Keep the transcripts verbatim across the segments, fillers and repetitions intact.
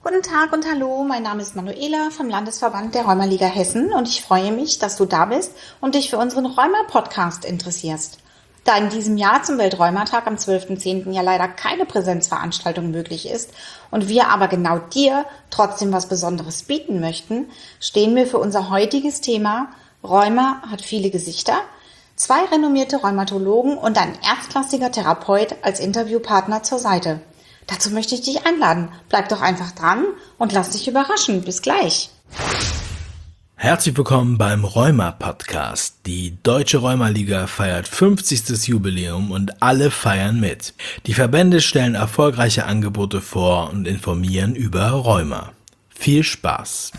Guten Tag und hallo, mein Name ist Manuela vom Landesverband der Rheumaliga Hessen und ich freue mich, dass du da bist und dich für unseren Rheuma-Podcast interessierst. Da in diesem Jahr zum Weltrheumatag am zwölften zehnten ja leider keine Präsenzveranstaltung möglich ist und wir aber genau dir trotzdem was Besonderes bieten möchten, stehen wir für unser heutiges Thema Rheuma hat viele Gesichter, zwei renommierte Rheumatologen und ein erstklassiger Therapeut als Interviewpartner zur Seite. Dazu möchte ich dich einladen. Bleib doch einfach dran und lass dich überraschen. Bis gleich. Herzlich willkommen beim Rheuma-Podcast. Die Deutsche Rheumaliga feiert fünfzigstes Jubiläum und alle feiern mit. Die Verbände stellen erfolgreiche Angebote vor und informieren über Rheuma. Viel Spaß!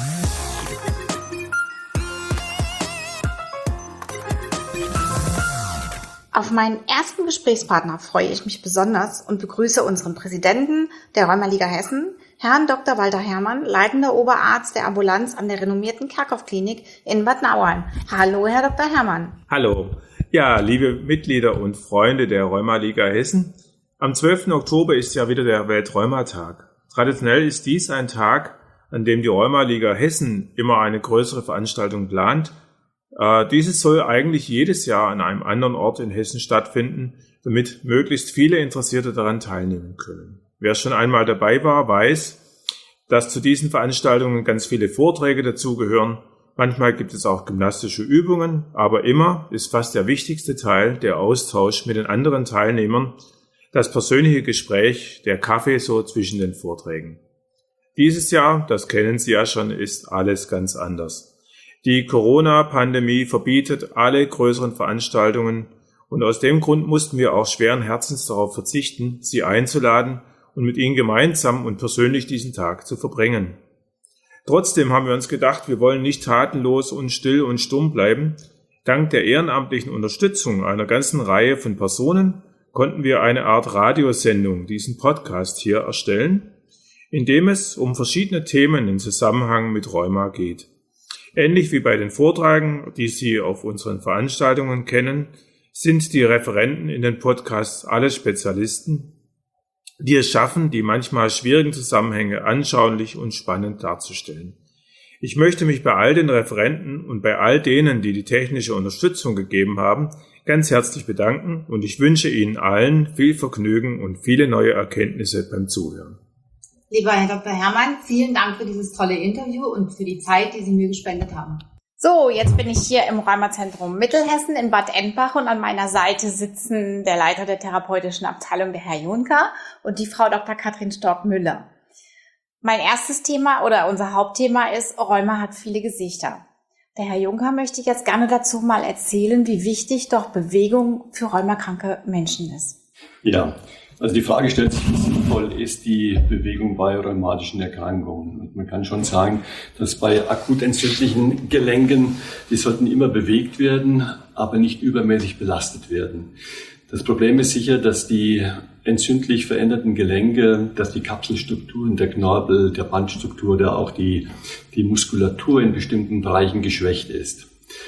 Auf meinen ersten Gesprächspartner freue ich mich besonders und begrüße unseren Präsidenten der Rheumaliga Hessen, Herrn Doktor Walter Herrmann, leitender Oberarzt der Ambulanz an der renommierten Kerkhoff-Klinik in Bad Nauheim. Hallo, Herr Doktor Herrmann. Hallo. Ja, liebe Mitglieder und Freunde der Rheumaliga Hessen, am zwölften Oktober ist ja wieder der Weltrheumatag. Traditionell ist dies ein Tag, an dem die Rheumaliga Hessen immer eine größere Veranstaltung plant. Äh, dieses soll eigentlich jedes Jahr an einem anderen Ort in Hessen stattfinden, damit möglichst viele Interessierte daran teilnehmen können. Wer schon einmal dabei war, weiß, dass zu diesen Veranstaltungen ganz viele Vorträge dazugehören. Manchmal gibt es auch gymnastische Übungen, aber immer ist fast der wichtigste Teil der Austausch mit den anderen Teilnehmern, das persönliche Gespräch, der Kaffee so zwischen den Vorträgen. Dieses Jahr, das kennen Sie ja schon, ist alles ganz anders. Die Corona-Pandemie verbietet alle größeren Veranstaltungen und aus dem Grund mussten wir auch schweren Herzens darauf verzichten, Sie einzuladen und mit Ihnen gemeinsam und persönlich diesen Tag zu verbringen. Trotzdem haben wir uns gedacht, wir wollen nicht tatenlos und still und stumm bleiben. Dank der ehrenamtlichen Unterstützung einer ganzen Reihe von Personen konnten wir eine Art Radiosendung, diesen Podcast hier, erstellen, in dem es um verschiedene Themen im Zusammenhang mit Rheuma geht. Ähnlich wie bei den Vorträgen, die Sie auf unseren Veranstaltungen kennen, sind die Referenten in den Podcasts alle Spezialisten, die es schaffen, die manchmal schwierigen Zusammenhänge anschaulich und spannend darzustellen. Ich möchte mich bei all den Referenten und bei all denen, die die technische Unterstützung gegeben haben, ganz herzlich bedanken und ich wünsche Ihnen allen viel Vergnügen und viele neue Erkenntnisse beim Zuhören. Lieber Herr Doktor Herrmann, vielen Dank für dieses tolle Interview und für die Zeit, die Sie mir gespendet haben. So, jetzt bin ich hier im Rheumazentrum Mittelhessen in Bad Endbach und an meiner Seite sitzen der Leiter der therapeutischen Abteilung, der Herr Juncker, und die Frau Doktor Katrin Stork-Müller. Mein erstes Thema oder unser Hauptthema ist, Rheuma hat viele Gesichter. Der Herr Juncker möchte jetzt gerne dazu mal erzählen, wie wichtig doch Bewegung für rheumakranke Menschen ist. Ja. Also die Frage stellt sich, wie sinnvoll ist die Bewegung bei rheumatischen Erkrankungen? Und man kann schon sagen, dass bei akut entzündlichen Gelenken, die sollten immer bewegt werden, aber nicht übermäßig belastet werden. Das Problem ist sicher, dass die entzündlich veränderten Gelenke, dass die Kapselstrukturen der Knorpel, der Bandstruktur oder auch die, die Muskulatur in bestimmten Bereichen geschwächt ist.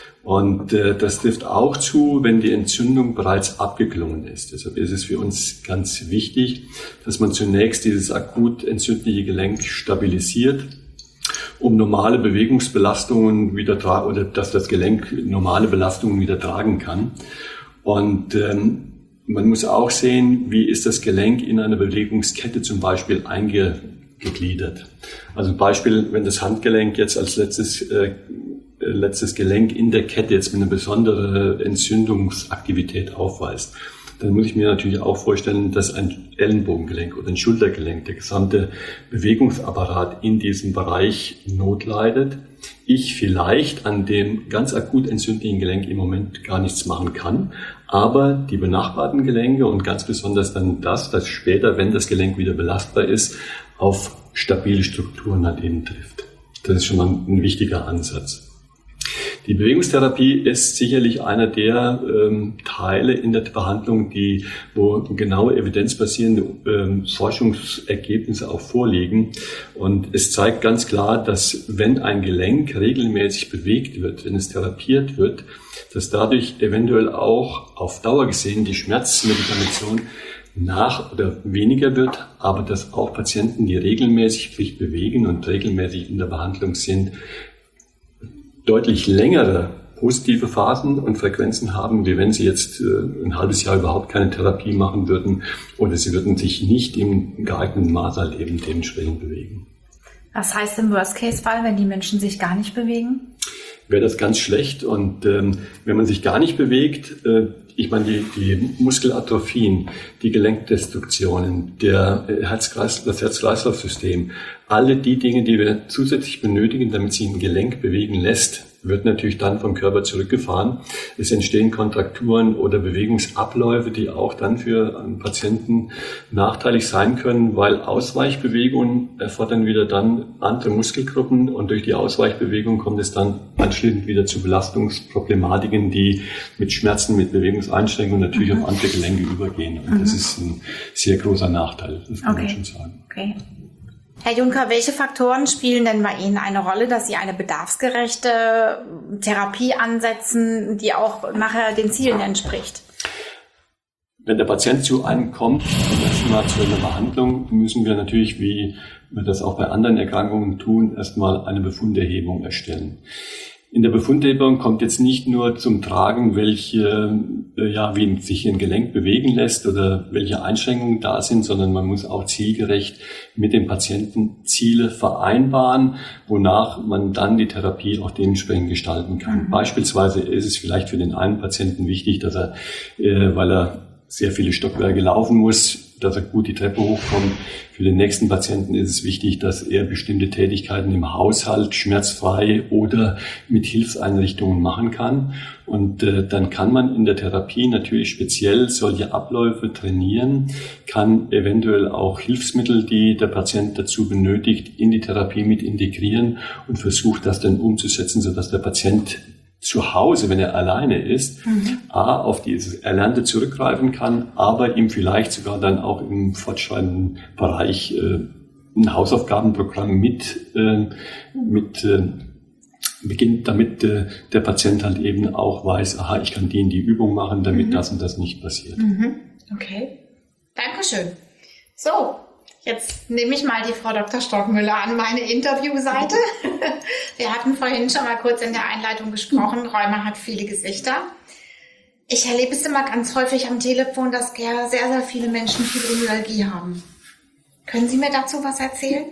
Und äh, das trifft auch zu, wenn die Entzündung bereits abgeklungen ist. Deshalb ist es für uns ganz wichtig, dass man zunächst dieses akut entzündliche Gelenk stabilisiert, um normale Bewegungsbelastungen wieder tra- oder dass das Gelenk normale Belastungen wieder tragen kann. Und ähm, man muss auch sehen, wie ist das Gelenk in einer Bewegungskette zum Beispiel eingegliedert. Also Beispiel, wenn das Handgelenk jetzt als letztes äh, letztes Gelenk in der Kette jetzt mit einer besonderen Entzündungsaktivität aufweist, dann muss ich mir natürlich auch vorstellen, dass ein Ellenbogengelenk oder ein Schultergelenk, der gesamte Bewegungsapparat in diesem Bereich Not leidet. Ich vielleicht an dem ganz akut entzündlichen Gelenk im Moment gar nichts machen kann, aber die benachbarten Gelenke und ganz besonders dann das, das später, wenn das Gelenk wieder belastbar ist, auf stabile Strukturen halt eben trifft. Das ist schon mal ein wichtiger Ansatz. Die Bewegungstherapie ist sicherlich einer der ähm, Teile in der Behandlung, die, wo genaue evidenzbasierende ähm, Forschungsergebnisse auch vorliegen. Und es zeigt ganz klar, dass wenn ein Gelenk regelmäßig bewegt wird, wenn es therapiert wird, dass dadurch eventuell auch auf Dauer gesehen die Schmerzmedikation nach oder weniger wird, aber dass auch Patienten, die regelmäßig sich bewegen und regelmäßig in der Behandlung sind, deutlich längere positive Phasen und Frequenzen haben, wie wenn sie jetzt äh, ein halbes Jahr überhaupt keine Therapie machen würden oder sie würden sich nicht im geeigneten Maß halt eben dementsprechend bewegen. Was heißt im Worst-Case-Fall, wenn die Menschen sich gar nicht bewegen? Wäre das ganz schlecht. Und ähm, wenn man sich gar nicht bewegt, äh, ich meine, die, die Muskelatrophien, die Gelenkdestruktionen, der Herz-Kreis, das Herz-Kreislauf-System, alle die Dinge, die wir zusätzlich benötigen, damit sich ein Gelenk bewegen lässt, wird natürlich dann vom Körper zurückgefahren. Es entstehen Kontrakturen oder Bewegungsabläufe, die auch dann für einen Patienten nachteilig sein können, weil Ausweichbewegungen erfordern wieder dann andere Muskelgruppen und durch die Ausweichbewegung kommt es dann anschließend wieder zu Belastungsproblematiken, die mit Schmerzen, mit Bewegungseinschränkungen natürlich mhm. auf andere Gelenke übergehen. Und mhm. das ist ein sehr großer Nachteil, das kann okay. man schon sagen. Okay. Herr Juncker, welche Faktoren spielen denn bei Ihnen eine Rolle, dass Sie eine bedarfsgerechte Therapie ansetzen, die auch nachher den Zielen entspricht? Wenn der Patient zu einem kommt, erstmal zu einer Behandlung, müssen wir natürlich, wie wir das auch bei anderen Erkrankungen tun, erstmal eine Befunderhebung erstellen. In der Befundhebung kommt jetzt nicht nur zum Tragen, welche, ja, wie sich ein Gelenk bewegen lässt oder welche Einschränkungen da sind, sondern man muss auch zielgerecht mit dem Patienten Ziele vereinbaren, wonach man dann die Therapie auch dementsprechend gestalten kann. Mhm. Beispielsweise ist es vielleicht für den einen Patienten wichtig, dass er, äh, weil er sehr viele Stockwerke laufen muss, dass er gut die Treppe hochkommt. Für den nächsten Patienten ist es wichtig, dass er bestimmte Tätigkeiten im Haushalt schmerzfrei oder mit Hilfseinrichtungen machen kann. Und äh, dann kann man in der Therapie natürlich speziell solche Abläufe trainieren, kann eventuell auch Hilfsmittel, die der Patient dazu benötigt, in die Therapie mit integrieren und versucht, das dann umzusetzen, sodass der Patient zu Hause, wenn er alleine ist, mhm. A, auf dieses Erlernte zurückgreifen kann, aber ihm vielleicht sogar dann auch im fortschreitenden Bereich äh, ein Hausaufgabenprogramm mit, äh, mit äh, beginnt, damit äh, der Patient halt eben auch weiß, aha, ich kann die in die Übung machen, damit mhm. das und das nicht passiert. Mhm. Okay. Dankeschön. So. Jetzt nehme ich mal die Frau Doktor Stockmüller an meine Interviewseite. Wir hatten vorhin schon mal kurz in der Einleitung gesprochen, Rheuma hat viele Gesichter. Ich erlebe es immer ganz häufig am Telefon, dass sehr, sehr viele Menschen Fibromyalgie haben. Können Sie mir dazu was erzählen?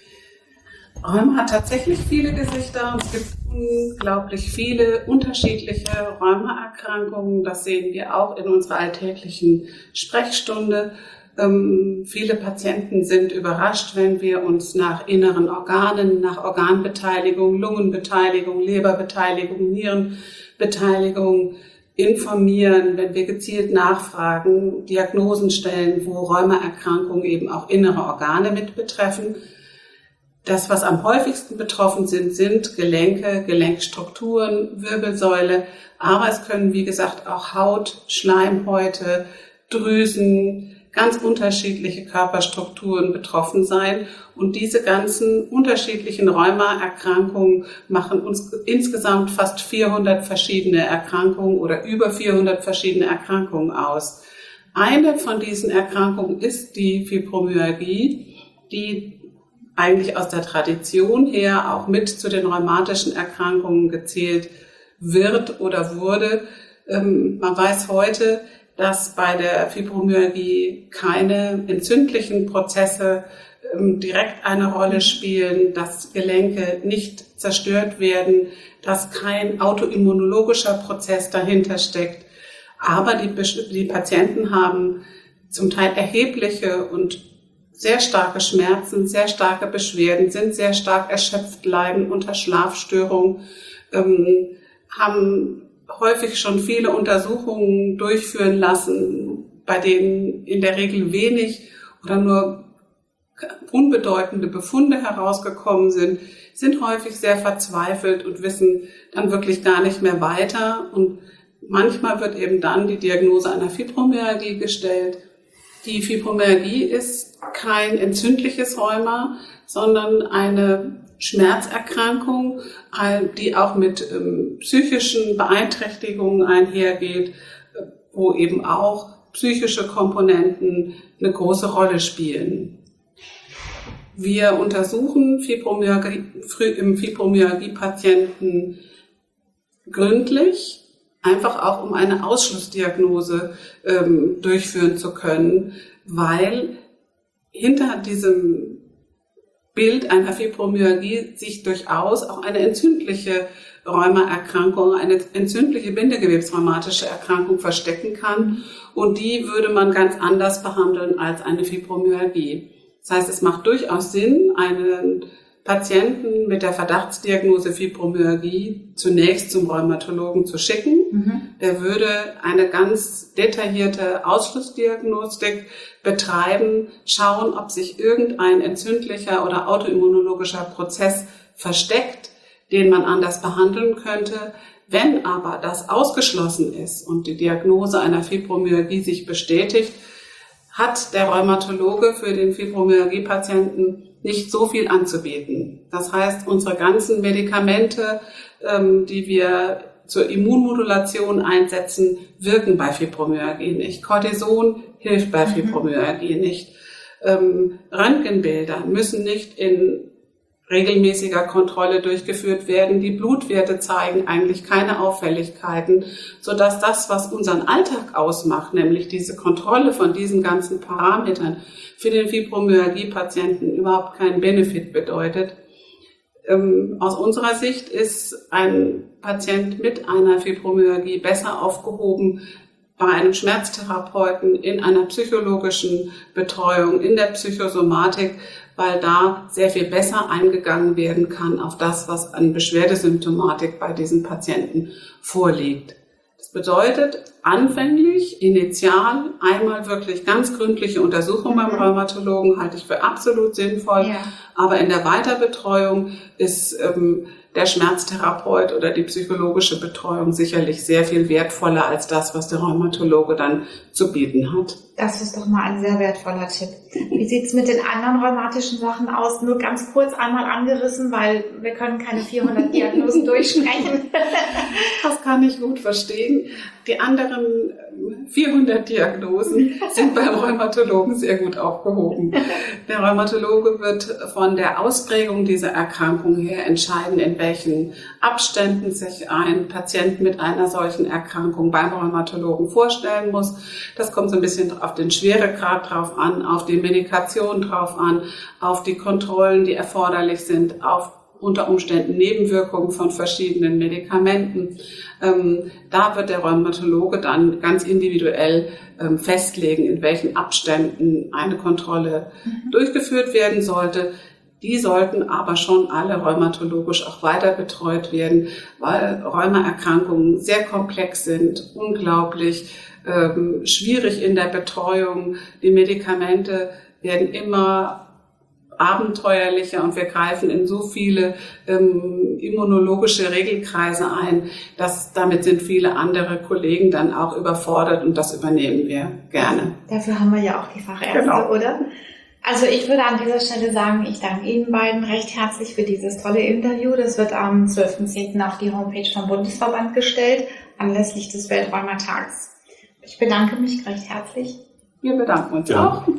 Rheuma hat tatsächlich viele Gesichter und es gibt unglaublich viele unterschiedliche Rheumaerkrankungen. Das sehen wir auch in unserer alltäglichen Sprechstunde. Ähm, viele Patienten sind überrascht, wenn wir uns nach inneren Organen, nach Organbeteiligung, Lungenbeteiligung, Leberbeteiligung, Nierenbeteiligung informieren, wenn wir gezielt nachfragen, Diagnosen stellen, wo Rheumaerkrankungen eben auch innere Organe mit betreffen. Das, was am häufigsten betroffen sind, sind Gelenke, Gelenkstrukturen, Wirbelsäule, aber es können, wie gesagt, auch Haut, Schleimhäute, Drüsen, ganz unterschiedliche Körperstrukturen betroffen sein. Und diese ganzen unterschiedlichen Rheumaerkrankungen machen uns insgesamt fast vierhundert verschiedene Erkrankungen oder über vierhundert verschiedene Erkrankungen aus. Eine von diesen Erkrankungen ist die Fibromyalgie, die eigentlich aus der Tradition her auch mit zu den rheumatischen Erkrankungen gezählt wird oder wurde. Ähm, man weiß heute, dass bei der Fibromyalgie keine entzündlichen Prozesse ähm, direkt eine Rolle spielen, dass Gelenke nicht zerstört werden, dass kein autoimmunologischer Prozess dahinter steckt. Aber die, die Patienten haben zum Teil erhebliche und sehr starke Schmerzen, sehr starke Beschwerden, sind sehr stark erschöpft, leiden unter Schlafstörungen, ähm, haben häufig schon viele Untersuchungen durchführen lassen, bei denen in der Regel wenig oder nur unbedeutende Befunde herausgekommen sind, sind häufig sehr verzweifelt und wissen dann wirklich gar nicht mehr weiter. Und manchmal wird eben dann die Diagnose einer Fibromyalgie gestellt. Die Fibromyalgie ist kein entzündliches Rheuma, sondern eine Schmerzerkrankung, die auch mit ähm, psychischen Beeinträchtigungen einhergeht, wo eben auch psychische Komponenten eine große Rolle spielen. Wir untersuchen Fibromyalgie, im Fibromyalgie-Patienten gründlich, einfach auch um eine Ausschlussdiagnose ähm, durchführen zu können, weil hinter diesem Bild einer Fibromyalgie sich durchaus auch eine entzündliche Rheumaerkrankung, eine entzündliche bindegewebsrheumatische Erkrankung verstecken kann. Und die würde man ganz anders behandeln als eine Fibromyalgie. Das heißt, es macht durchaus Sinn, einen Patienten mit der Verdachtsdiagnose Fibromyalgie zunächst zum Rheumatologen zu schicken. Mhm. Der würde eine ganz detaillierte Ausschlussdiagnostik betreiben, schauen, ob sich irgendein entzündlicher oder autoimmunologischer Prozess versteckt, den man anders behandeln könnte. Wenn aber das ausgeschlossen ist und die Diagnose einer Fibromyalgie sich bestätigt, hat der Rheumatologe für den Fibromyalgie-Patienten nicht so viel anzubieten. Das heißt, unsere ganzen Medikamente, ähm, die wir zur Immunmodulation einsetzen, wirken bei Fibromyalgie nicht. Cortison hilft bei Fibromyalgie mhm. nicht. Ähm, Röntgenbilder müssen nicht in regelmäßiger Kontrolle durchgeführt werden. Die Blutwerte zeigen eigentlich keine Auffälligkeiten, sodass das, was unseren Alltag ausmacht, nämlich diese Kontrolle von diesen ganzen Parametern, für den Fibromyalgie-Patienten überhaupt keinen Benefit bedeutet. Ähm, aus unserer Sicht ist ein Patient mit einer Fibromyalgie besser aufgehoben bei einem Schmerztherapeuten, in einer psychologischen Betreuung, in der Psychosomatik, weil da sehr viel besser eingegangen werden kann auf das, was an Beschwerdesymptomatik bei diesen Patienten vorliegt. Das bedeutet, anfänglich, initial, einmal wirklich ganz gründliche Untersuchung mhm. beim Rheumatologen halte ich für absolut sinnvoll, ja. aber in der Weiterbetreuung ist ähm, der Schmerztherapeut oder die psychologische Betreuung sicherlich sehr viel wertvoller als das, was der Rheumatologe dann zu bieten hat. Das ist doch mal ein sehr wertvoller Tipp. Wie sieht's mit den anderen rheumatischen Sachen aus? Nur ganz kurz einmal angerissen, weil wir können keine vierhundert Diagnosen durchsprechen. Das kann ich gut verstehen. Die anderen vierhundert Diagnosen sind beim Rheumatologen sehr gut aufgehoben. Der Rheumatologe wird von der Ausprägung dieser Erkrankung her entscheiden, in welchen Abständen sich ein Patient mit einer solchen Erkrankung beim Rheumatologen vorstellen muss. Das kommt so ein bisschen auf den Schweregrad drauf an, auf die Medikation drauf an, auf die Kontrollen, die erforderlich sind, auf unter Umständen Nebenwirkungen von verschiedenen Medikamenten. Ähm, da wird der Rheumatologe dann ganz individuell ähm, festlegen, in welchen Abständen eine Kontrolle mhm. durchgeführt werden sollte. Die sollten aber schon alle rheumatologisch auch weiter betreut werden, weil Rheumaerkrankungen sehr komplex sind, unglaublich ähm, schwierig in der Betreuung. Die Medikamente werden immer abenteuerlicher und wir greifen in so viele ähm, immunologische Regelkreise ein, dass damit sind viele andere Kollegen dann auch überfordert und das übernehmen wir gerne. Dafür haben wir ja auch die Fachärzte, genau. oder? Also ich würde an dieser Stelle sagen, ich danke Ihnen beiden recht herzlich für dieses tolle Interview. Das wird am zwölften zehnten auf die Homepage vom Bundesverband gestellt, anlässlich des Welträumertags. Ich bedanke mich recht herzlich. Wir bedanken uns ja. auch.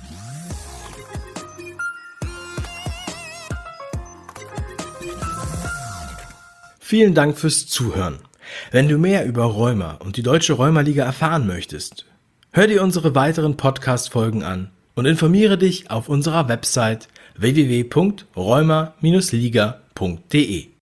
Vielen Dank fürs Zuhören. Wenn du mehr über Rheuma und die Deutsche Rheumaliga erfahren möchtest, hör dir unsere weiteren Podcast-Folgen an und informiere dich auf unserer Website w w w punkt rheuma Bindestrich liga punkt de.